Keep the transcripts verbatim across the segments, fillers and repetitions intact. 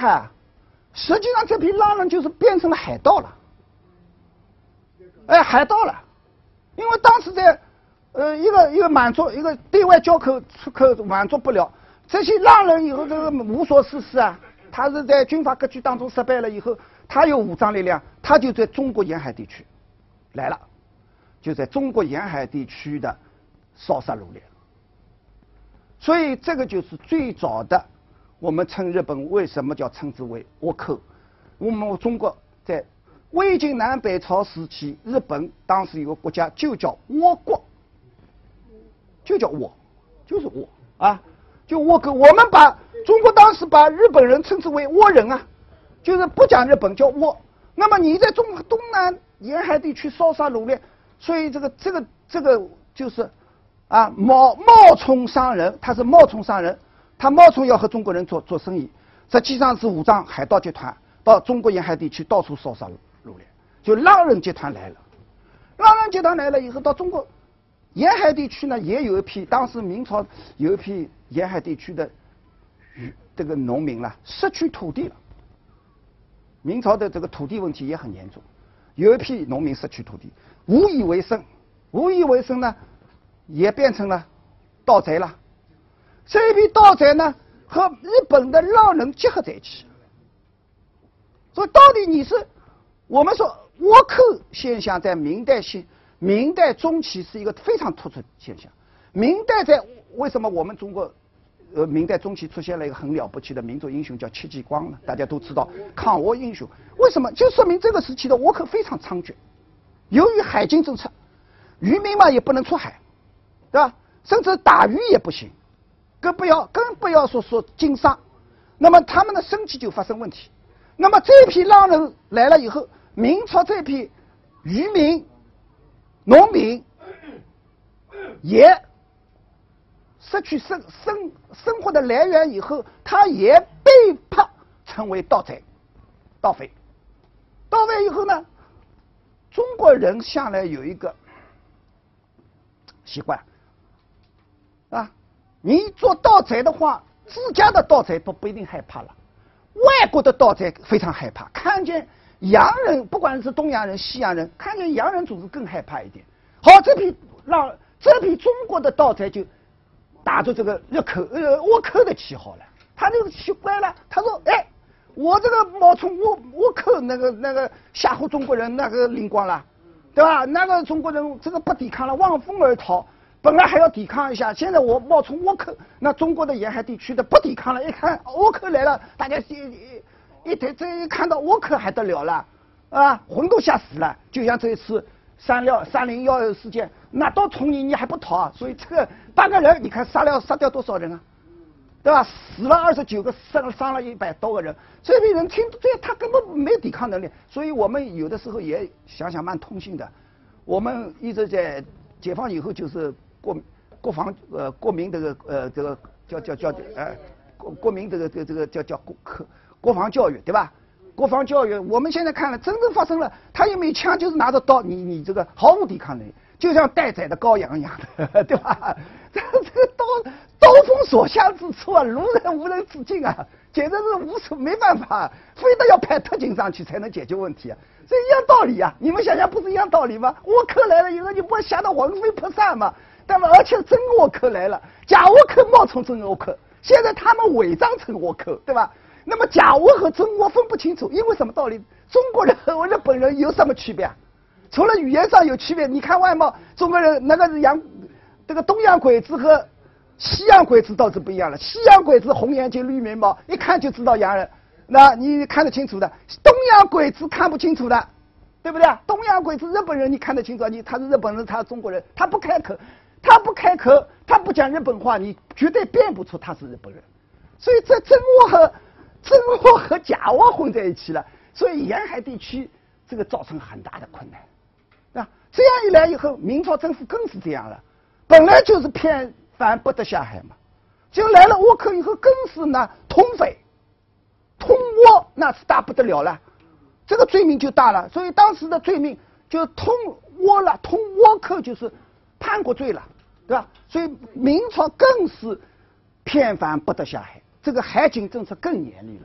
害啊！实际上这批浪人就是变成了海盗了，哎，海盗了，因为当时在呃一个一个满足一个对外交口出口满足不了，这些浪人以后这个无所事事啊，他是在军阀割据当中失败了以后，他有武装力量，他就在中国沿海地区来了，就在中国沿海地区的烧杀掳掠，所以这个就是最早的。我们称日本为什么叫称之为倭寇？我们中国在魏晋南北朝时期，日本当时有个国家就叫倭国，就叫倭，就是倭啊，就倭寇。我们把中国当时把日本人称之为倭人啊，就是不讲日本叫倭。那么你在中东南沿海地区烧杀掳掠，所以这个这个这个就是啊冒冒充商人，他是冒充商人。他冒充要和中国人做做生意，实际上是武装海盗集团到中国沿海地区到处烧杀掳掠，就浪人集团来了。浪人集团来了以后，到中国沿海地区呢，也有一批，当时明朝有一批沿海地区的这个农民了，失去土地了。明朝的这个土地问题也很严重，有一批农民失去土地，无以为生，无以为生呢，也变成了盗贼了。这一批盗贼呢，和日本的浪人结合在一起。所以，到底你是我们说倭寇现象在明代现明代中期是一个非常突出的现象。明代在为什么我们中国呃明代中期出现了一个很了不起的民族英雄叫戚继光呢？大家都知道抗倭英雄，为什么？就说明这个时期的倭寇非常猖獗。由于海禁政策，渔民嘛也不能出海，对吧？甚至打鱼也不行。更不要更不要说说经商，那么他们的生计就发生问题。那么这批浪人来了以后，明朝这批渔民、农民也失去生生生活的来源以后，他也被迫成为盗贼、盗匪。盗匪以后呢，中国人向来有一个习惯啊。你做盗贼的话，自家的盗贼都不一定害怕了，外国的盗贼非常害怕。看见洋人，不管是东洋人、西洋人，看见洋人总是更害怕一点。好，这批让这批中国的盗贼就打着这个日寇呃倭寇的旗号了。他就奇怪了，他说：“哎，我这个冒充倭倭寇那个那个吓唬中国人，那个灵光了，对吧？那个中国人这个不抵抗了，望风而逃。”本来还要抵抗一下，现在我冒充倭寇，那中国的沿海地区的不抵抗了，一看倭寇来了，大家一一一这一看到倭寇还得了了，啊，魂都吓死了。就像这一次三幺三零幺事件，那到从你你还不逃啊？所以这个八个人，你看杀了杀掉多少人啊？对吧？死了二十九个，伤伤了一百多个人。这批人听这他根本没有抵抗能力，所以我们有的时候也想想蛮痛心的。我们一直在解放以后就是国国防呃国民这个呃这个叫叫叫呃国国民这个这个这个叫叫国科国防教育对吧？国防教育我们现在看了，真正发生了，他又没枪，就是拿着刀，你你这个毫无抵抗能力，就像待宰的羔羊一样的，对吧？这这个刀刀锋所向之处啊，如人无人之境啊，简直是无处没办法，非得要派特警上去才能解决问题啊，这一样道理啊！你们想想，不是一样道理吗？倭寇来了以后，你不吓得魂飞魄散吗？但是而且真倭寇来了，假倭寇冒充真倭寇，现在他们伪装成倭寇，对吧？那么假倭和真倭分不清楚，因为什么道理？中国人和日本人有什么区别啊？除了语言上有区别，你看外貌，中国人那个是洋，这个东洋鬼子和西洋鬼子倒是不一样了。西洋鬼子红眼睛绿眉毛，一看就知道洋人，那你看得清楚的。东洋鬼子看不清楚的，对不对？东洋鬼子日本人你看得清楚，你他是日本人，他是中国人，他不开口，他不开口，他不讲日本话，你绝对辨不出他是日本人。所以这真倭和真倭和假倭混在一起了，所以沿海地区这个造成很大的困难。啊，这样一来以后，明朝政府更是这样了，本来就是偏反不得下海嘛，就来了倭寇以后，更是呢通匪、通倭，那是大不得了了，这个罪名就大了。所以当时的罪名就通倭了，通倭寇就是叛国罪了，对吧？所以明朝更是偏反不得下海。这个海警政策更严厉了，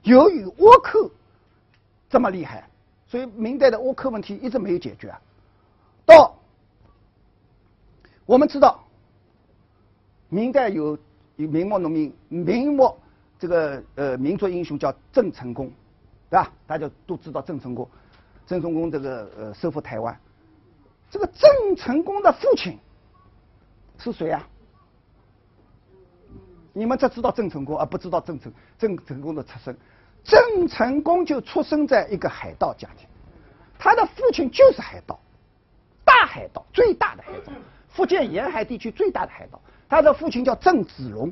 由于倭寇这么厉害，所以明代的倭寇问题一直没有解决啊。到我们知道，明代有有明末农民，明末这个呃民族英雄叫郑成功，对吧？大家都知道郑成功，郑成功这个呃收复台湾，这个郑成功的父亲是谁啊？你们只知道郑成功，而不知道郑成郑成功的出身。郑成功就出生在一个海盗家庭，他的父亲就是海盗，大海盗，最大的海盗，福建沿海地区最大的海盗。他的父亲叫郑子龙。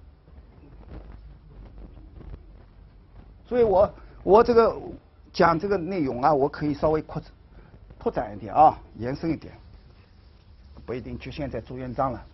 所以我我这个讲这个内容啊，我可以稍微扩拓展一点啊，延伸一点，不一定局限在朱元璋了。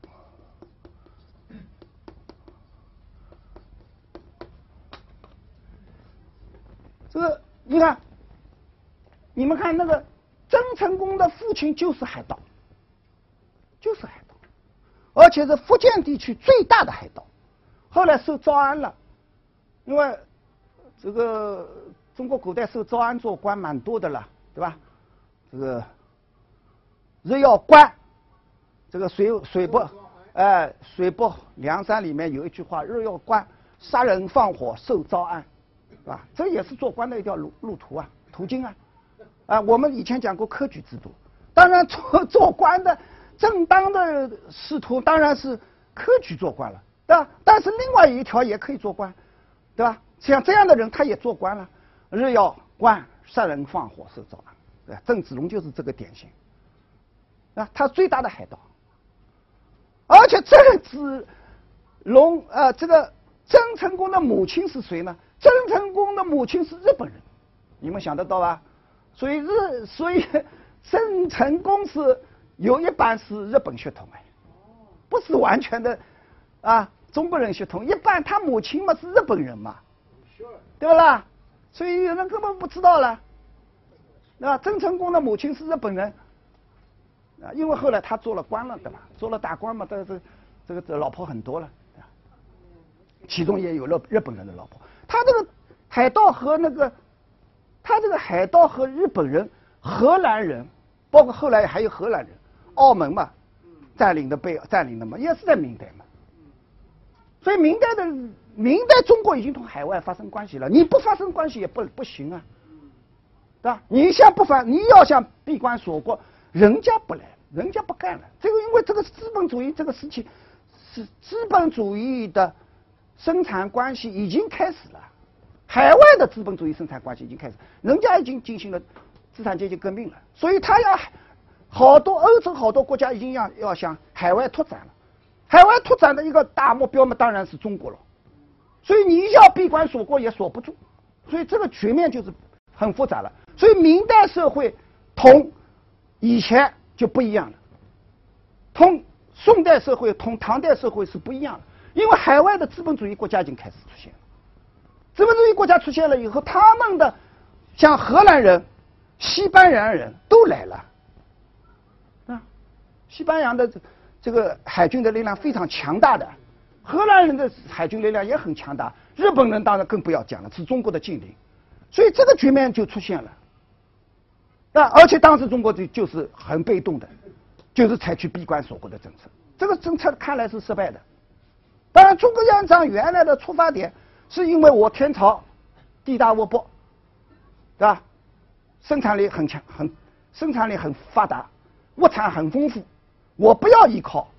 这个你看，你们看那个郑成功的父亲就是海盗，就是海盗，而且是福建地区最大的海盗，后来受招安了，因为这个中国古代受招安做官蛮多的了，对吧？这个日耀官，这个水水泊，哎、呃，水泊梁山里面有一句话：日耀官，杀人放火受招安。啊，这也是做官的一条路路途啊，途径啊，啊，我们以前讲过科举制度，当然做做官的正当的仕途当然是科举做官了，对吧？但是另外一条也可以做官，对吧？像这样的人他也做官了，日耀官，杀人放火受招安，对吧？郑子龙就是这个典型，啊，他最大的海盗，而且郑子龙呃，这个郑成功的母亲是谁呢？郑成功的母亲是日本人，你们想得到吧？所以日，所以郑成功是有一半是日本血统哎，不是完全的啊中国人血统，一半他母亲嘛是日本人嘛，对不啦？所以有人根本不知道了，啊，郑成功的母亲是日本人，啊，因为后来他做了官了，对吧？做了大官嘛，但是这个这老婆很多了，其中也有日日本人的老婆。他这个海盗和那个，他这个海盗和日本人、荷兰人，包括后来还有荷兰人，澳门嘛，占领的被占领的嘛，也是在明代嘛。所以明代的明代中国已经同海外发生关系了，你不发生关系也不不行啊，对吧？你想不发，你要想闭关锁国，人家不来，人家不干了。这个因为这个资本主义这个事情是资本主义的。生产关系已经开始了，海外的资本主义生产关系已经开始，人家已经进行了资产阶级革命了，所以他要好多欧洲好多国家已经要要向海外拓展了，海外拓展的一个大目标嘛，当然是中国了，所以你要闭关锁国也锁不住，所以这个局面就是很复杂了。所以明代社会同以前就不一样了，同宋代社会同唐代社会是不一样的。因为海外的资本主义国家已经开始出现了，资本主义国家出现了以后，他们的像荷兰人、西班牙人都来了，啊，西班牙的这个海军的力量非常强大的，荷兰人的海军力量也很强大，日本人当然更不要讲了，是中国的近邻，所以这个局面就出现了，啊，而且当时中国就就是很被动的，就是采取闭关锁国的政策，这个政策看来是失败的。当然，朱元璋原来的出发点是因为我天朝地大物博，对吧？生产力很强，很生产力很发达，物产很丰富，我不要依靠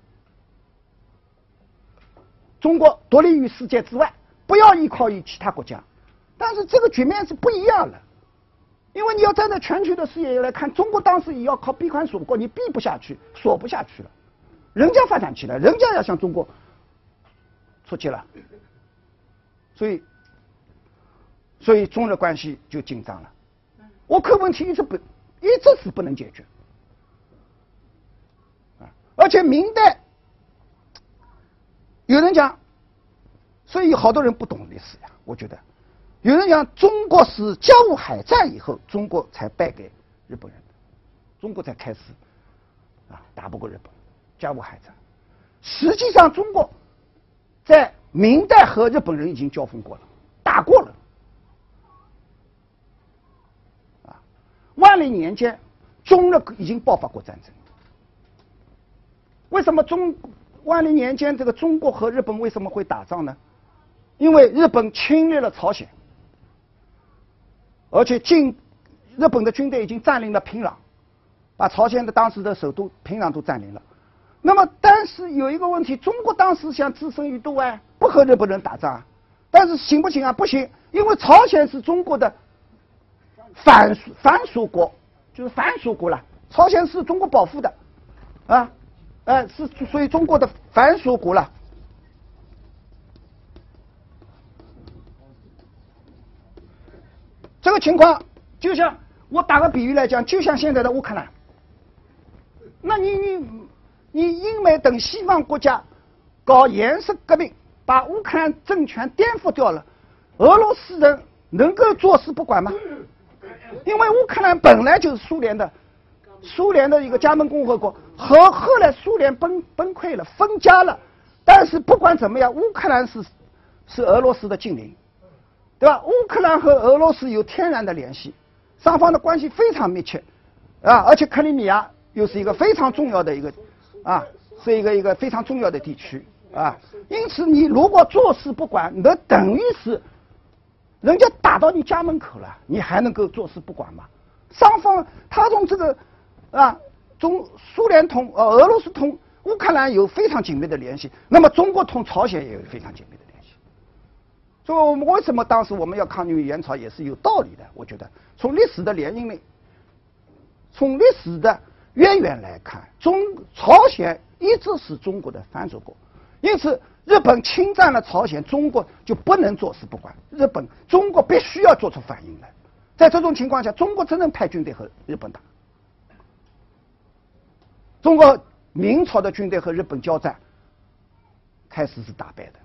中国独立于世界之外，不要依靠于其他国家。但是这个局面是不一样的，因为你要站在全球的视野来看，中国当时也要靠闭关锁国，你闭不下去，锁不下去了，人家发展起来，人家要向中国出去了，所以，所以中日关系就紧张了。倭寇问题一直不，一直是不能解决。啊，而且明代有人讲，所以好多人不懂历史呀。我觉得，有人讲中国是甲午海战以后，中国才败给日本人的，中国才开始啊打不过日本，甲午海战。实际上，中国在明代和日本人已经交锋过了，打打过了。啊，万历年间，中日已经爆发过战争。为什么中万历年间这个中国和日本为什么会打仗呢？因为日本侵略了朝鲜，而且进日本的军队已经占领了平壤，把朝鲜的当时的首都平壤都占领了。那么，但是有一个问题，中国当时想置身于度外，不和日本人打仗，但是行不行啊？不行，因为朝鲜是中国的反反属国，就是反属国了。朝鲜是中国保护的，啊，呃，是属于中国的反属国了。这个情况就像我打个比喻来讲，就像现在的乌克兰。那你你你英美等西方国家搞颜色革命，把乌克兰政权颠覆掉了，俄罗斯人能够坐视不管吗？因为乌克兰本来就是苏联的，苏联的一个加盟共和国，和后来苏联崩崩溃了，分家了。但是不管怎么样，乌克兰是是俄罗斯的近邻，对吧？乌克兰和俄罗斯有天然的联系，双方的关系非常密切，啊，而且克里米亚又是一个非常重要的一个，啊，是一个一个非常重要的地区啊。因此，你如果坐视不管，那等于是人家打到你家门口了，你还能够坐视不管吗？双方他从这个啊，中苏联同呃俄罗斯同乌克兰有非常紧密的联系，那么中国同朝鲜也有非常紧密的联系。所以我们为什么当时我们要抗拒元朝也是有道理的。我觉得从历史的联姻里，从历史的渊源来看，中朝鲜一直是中国的藩属国，因此日本侵占了朝鲜，中国就不能坐视不管，日本中国必须要做出反应来。在这种情况下，中国真正派军队和日本打。中国明朝的军队和日本交战，开始是打败的，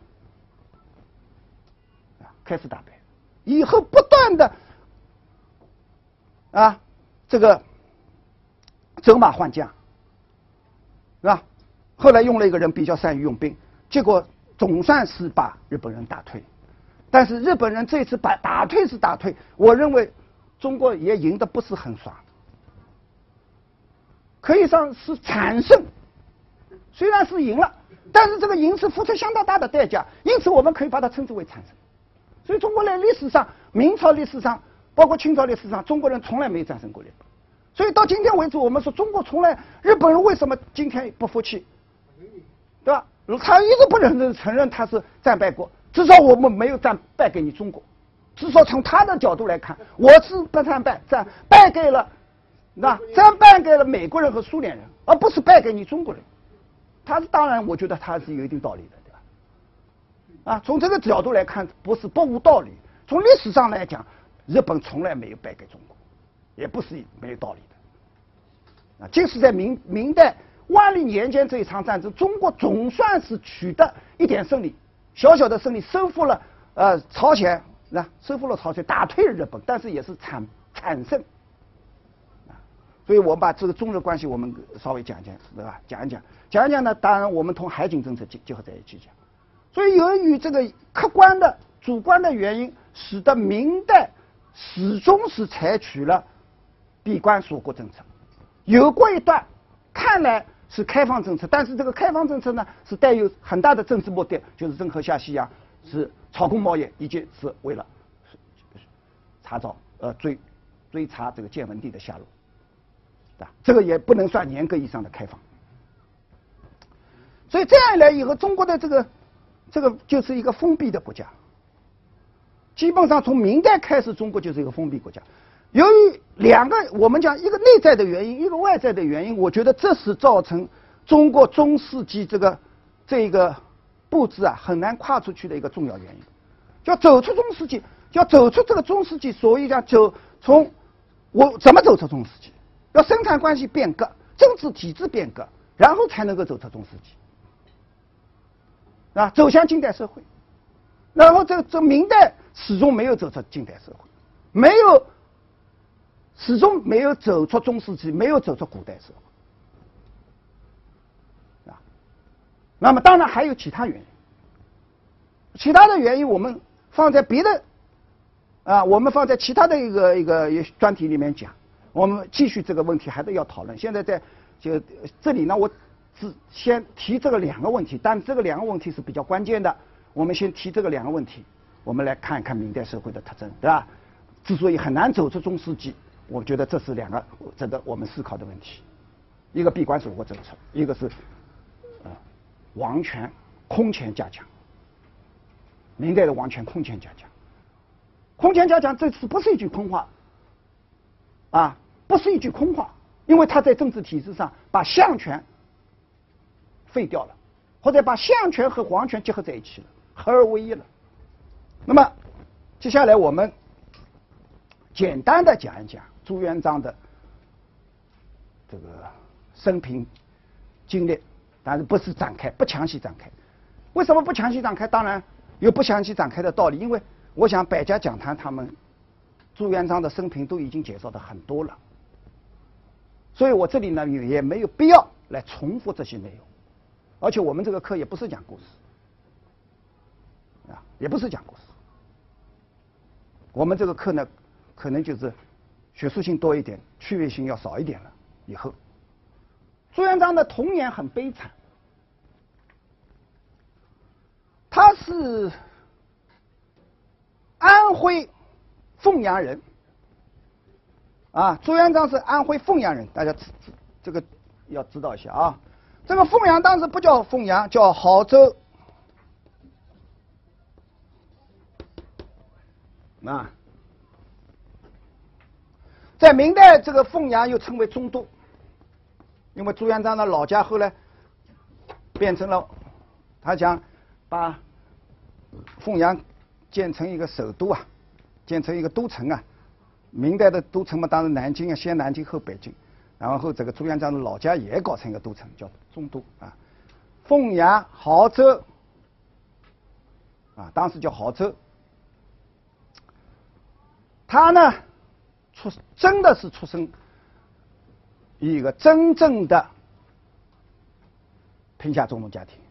啊，开始打败，以后不断的啊，这个走马换将，是吧？后来用了一个人比较善于用兵，结果总算是把日本人打退。但是日本人这次把打退是打退，我认为中国也赢得不是很爽，可以说是惨胜。虽然是赢了，但是这个赢是付出相当大的代价，因此我们可以把它称之为惨胜。所以中国在历史上，明朝历史上，包括清朝历史上，中国人从来没有战胜过日本。所以到今天为止，我们说中国从来，日本人为什么今天不服气，对吧？他一直不认承认他是战败国，至少我们没有战败给你中国，至少从他的角度来看，我是不战败，战败给了，那战败给了美国人和苏联人，而不是败给你中国人。他是当然，我觉得他是有一定道理的，对吧？啊，从这个角度来看，不是不无道理。从历史上来讲，日本从来没有败给中国，也不是没有道理的。啊，即使在明明代万历年间这一场战争，中国总算是取得一点胜利，小小的胜利，收复了呃朝鲜，啊，收复了朝鲜，打退了日本，但是也是惨惨胜。所以我们把这个中日关系我们稍微讲讲，对吧？讲一讲，讲一讲呢，当然我们同海警政策结结合在一起讲。所以由于这个客观的、主观的原因，使得明代始终是采取了闭关锁国政策。有过一段看来是开放政策，但是这个开放政策呢是带有很大的政治目的，就是郑和下西洋，是草根贸易，以及是为了查找呃追追查这个建文帝的下落。这个也不能算严格意义上的开放，所以这样一来以后，中国的这个这个就是一个封闭的国家。基本上从明代开始，中国就是一个封闭国家。由于两个我们讲一个内在的原因，一个外在的原因，我觉得这是造成中国中世纪这个这个步子啊很难跨出去的一个重要原因。要走出中世纪，要走出这个中世纪，所以讲走从我怎么走出中世纪？要生产关系变革，政治体制变革，然后才能够走出中世纪，啊，走向近代社会。然后这这明代始终没有走出近代社会，没有始终没有走出中世纪，没有走出古代社会，啊，那么当然还有其他原因，其他的原因我们放在别的啊，我们放在其他的一个一个专题里面讲，我们继续这个问题还得要讨论。现在在就这里呢，我只先提这个两个问题，但这个两个问题是比较关键的。我们先提这个两个问题，我们来看一看明代社会的特征，对吧？之所以很难走出中世纪，我觉得这是两个值得我们思考的问题：一个闭关锁国政策，一个是呃王权空前加强。明代的王权空前加强。空前加强这次不是一句空话，啊，不是一句空话，因为他在政治体制上把相权废掉了，或者把相权和皇权结合在一起了，合二为一了。那么，接下来我们简单的讲一讲朱元璋的这个生平经历，但是不是展开，不详细展开。为什么不详细展开？当然有不详细展开的道理，因为我想百家讲坛他们朱元璋的生平都已经介绍的很多了，所以我这里呢也没有必要来重复这些内容，而且我们这个课也不是讲故事，啊，也不是讲故事，我们这个课呢可能就是学术性多一点，趣味性要少一点了。以后，朱元璋的童年很悲惨，他是安徽凤阳人，啊，朱元璋是安徽凤阳人，大家这个要知道一下啊。这个凤阳当时不叫凤阳，叫亳州，啊，在明代这个凤阳又称为中都，因为朱元璋的老家后来变成了，他想把凤阳建成一个首都啊，建成一个都城啊。明代的都城嘛，当然南京啊，先南京后北京，然后这个朱元璋的老家也搞成一个都城，叫中都啊。凤阳、亳州啊，当时叫亳州。他呢，出真的是出生一个真正的贫下中农家庭。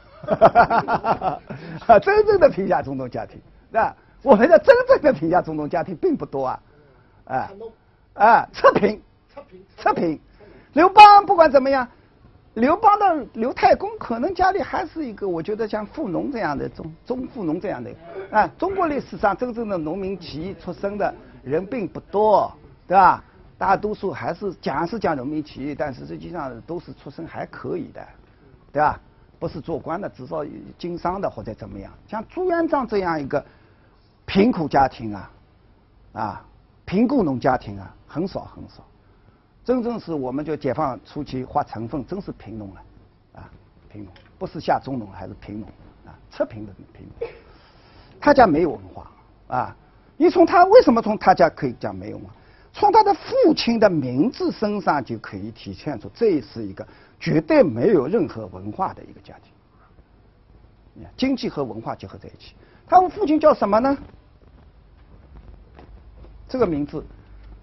真正的贫下中农家庭，那我们的真正的贫下中农家庭并不多啊，啊啊，测评，测评。刘邦不管怎么样，刘邦的刘太公可能家里还是一个，我觉得像富农这样的中中富农这样的啊。中国历史上真正的农民起义出生的人并不多，对吧？大多数还是讲是讲农民起义，但是实际上都是出身还可以的，对吧？不是做官的，至少经商的或者怎么样。像朱元璋这样一个贫苦家庭啊，啊，贫雇农家庭啊，很少很少。真正是我们就解放初期划成分，真是贫农了，啊，贫农，不是下中农，还是贫农啊，测贫的贫农。他家没有文化啊，你从他为什么从他家可以讲没有文化？从他的父亲的名字身上就可以体现出，这是一个绝对没有任何文化的一个家庭，经济和文化结合在一起。他父亲叫什么呢？这个名字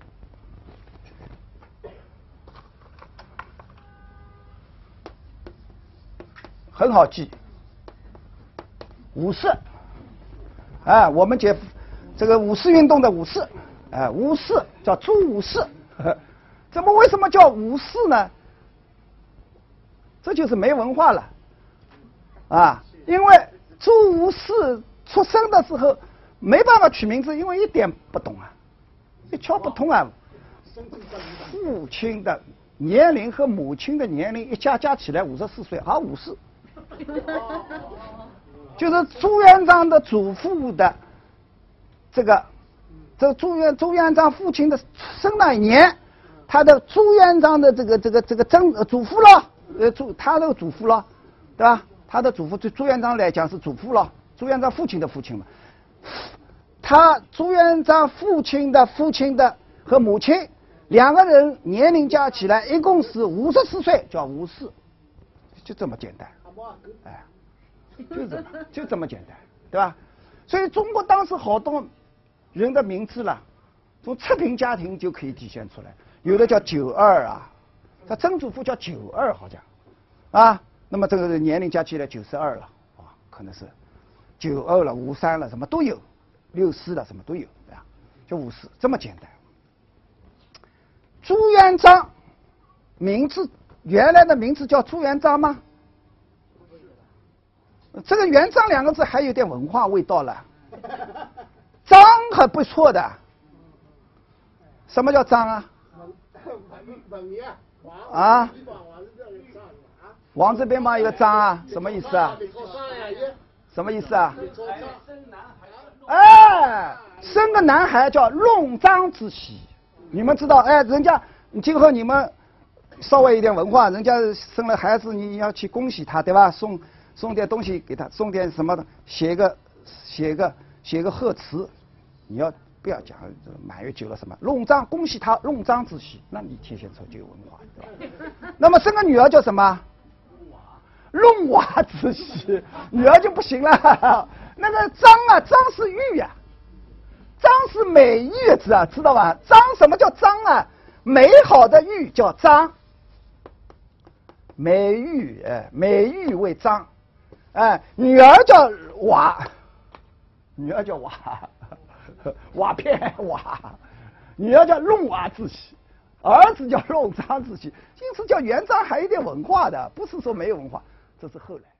很好记，武士。啊，我们解这个五四运动的武士，啊，武士叫朱武士。怎么为什么叫武士呢？这就是没文化了，啊，因为朱武士出生的时候没办法取名字，因为一点不懂啊，一窍不通啊。父亲的年龄和母亲的年龄一加加起来五十四岁，啊，武士。就是朱元璋的祖父的这个，这个朱元朱元璋父亲的生那一年，他的朱元璋的这个这个这个曾祖父了，呃，祖他的祖父了，对吧？他的祖父对朱元璋来讲是祖父了，朱元璋父亲的父亲嘛。他朱元璋父亲的父亲的和母亲两个人年龄加起来一共是五十四岁，叫吴氏，就这么简单，哎。就这么就这么简单，对吧？所以中国当时好多人的名字了，从测评家庭就可以体现出来。有的叫九二啊，他曾祖父叫九二，好像啊，那么这个年龄加起来九十二了啊，可能是九二了、五三了，什么都有，六四了，什么都有，对吧？ 就五四，这么简单。朱元璋名字原来的名字叫朱元璋吗？这个元璋两个字还有点文化味道了，璋还不错的。什么叫璋啊？啊？王字边旁一个张啊，什么意思啊？什么意思啊？哎，生个男孩叫弄璋之喜，你们知道？哎，人家今后你们稍微一点文化，人家生了孩子，你要去恭喜他，对吧？送送点东西给他，送点什么的，写一个写一个写一个贺词，你要不要讲满月酒了什么？弄璋，恭喜他弄璋之喜，那你体现出就有文化，对吧？那么生个女儿叫什么？弄娃之喜，女儿就不行了。那个璋啊，璋是玉呀、啊，璋是美玉字啊，知道吧？璋什么叫璋啊？美好的玉叫璋，美玉，哎，美玉为璋，哎，女儿叫娃，女儿叫娃，瓦片娃，女儿叫弄娃之喜，儿子叫弄璋之喜，因此叫元璋还有点文化的，不是说没有文化。这是后来。